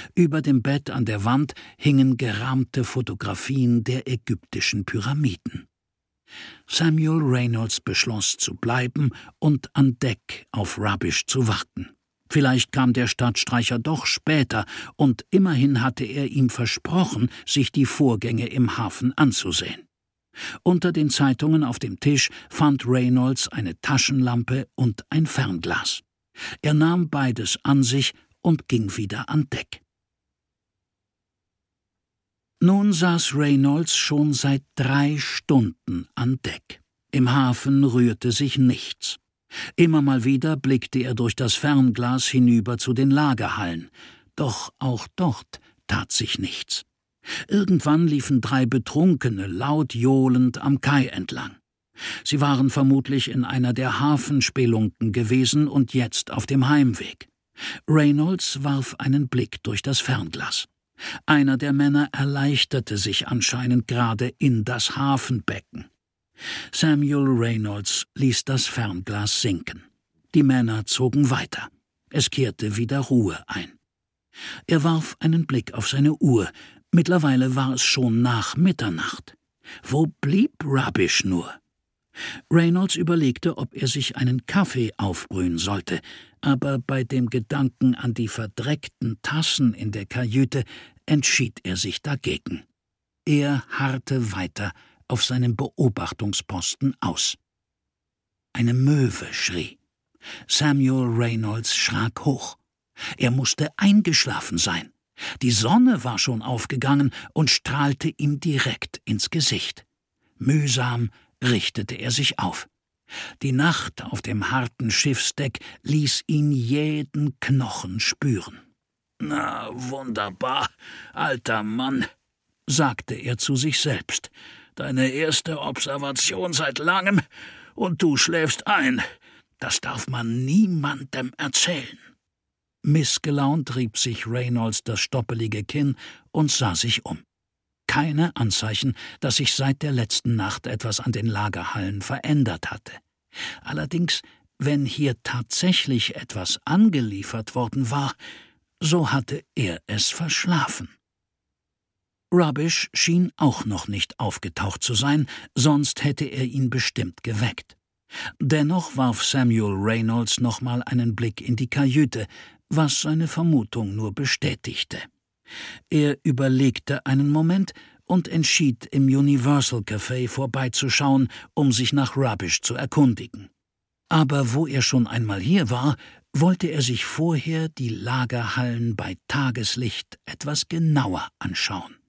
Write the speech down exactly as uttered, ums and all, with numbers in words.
Über dem Bett an der Wand hingen gerahmte Fotografien der ägyptischen Pyramiden. Samuel Reynolds beschloss zu bleiben und an Deck auf Rubbish zu warten. Vielleicht kam der Stadtstreicher doch später, und immerhin hatte er ihm versprochen, sich die Vorgänge im Hafen anzusehen. Unter den Zeitungen auf dem Tisch fand Reynolds eine Taschenlampe und ein Fernglas. Er nahm beides an sich und ging wieder an Deck. Nun saß Reynolds schon seit drei Stunden an Deck. Im Hafen rührte sich nichts. Immer mal wieder blickte er durch das Fernglas hinüber zu den Lagerhallen. Doch auch dort tat sich nichts. Irgendwann liefen drei Betrunkene laut johlend am Kai entlang. Sie waren vermutlich in einer der Hafenspelunken gewesen und jetzt auf dem Heimweg. Reynolds warf einen Blick durch das Fernglas. Einer der Männer erleichterte sich anscheinend gerade in das Hafenbecken. Samuel Reynolds ließ das Fernglas sinken. Die Männer zogen weiter. Es kehrte wieder Ruhe ein. Er warf einen Blick auf seine Uhr. Mittlerweile war es schon nach Mitternacht. Wo blieb Rubbish nur? Reynolds überlegte, ob er sich einen Kaffee aufbrühen sollte, aber bei dem Gedanken an die verdreckten Tassen in der Kajüte entschied er sich dagegen. Er harrte weiter auf seinem Beobachtungsposten aus. Eine Möwe schrie. Samuel Reynolds schrak hoch. Er musste eingeschlafen sein. Die Sonne war schon aufgegangen und strahlte ihm direkt ins Gesicht. Mühsam richtete er sich auf. Die Nacht auf dem harten Schiffsdeck ließ ihn jeden Knochen spüren. »Na, wunderbar, alter Mann«, sagte er zu sich selbst. »Deine erste Observation seit langem, und du schläfst ein. Das darf man niemandem erzählen.« Missgelaunt rieb sich Reynolds das stoppelige Kinn und sah sich um. Keine Anzeichen, dass sich seit der letzten Nacht etwas an den Lagerhallen verändert hatte. Allerdings, wenn hier tatsächlich etwas angeliefert worden war, so hatte er es verschlafen. Rubbish schien auch noch nicht aufgetaucht zu sein, sonst hätte er ihn bestimmt geweckt. Dennoch warf Samuel Reynolds nochmal einen Blick in die Kajüte, was seine Vermutung nur bestätigte. Er überlegte einen Moment und entschied, im Universal Café vorbeizuschauen, um sich nach Rubbish zu erkundigen. Aber wo er schon einmal hier war, wollte er sich vorher die Lagerhallen bei Tageslicht etwas genauer anschauen.